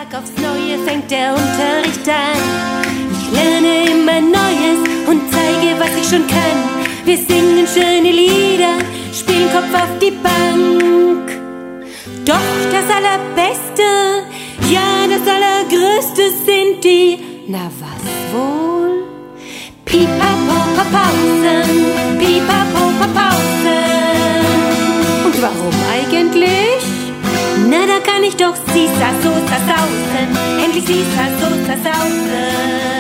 Tag aufs Neue fängt der Unterricht an. Ich lerne immer Neues und zeige, was ich schon kann. Wir singen schöne Lieder, spielen Kopf auf die Bank. Doch das Allerbeste, ja das Allergrößte sind die, na was wohl? Pipapo-Pausen, Pipapo-Pausen. Und warum eigentlich? Na, da kann ich doch Sisa, Sosa, sausen. Endlich Sisa, Sosa, sausen.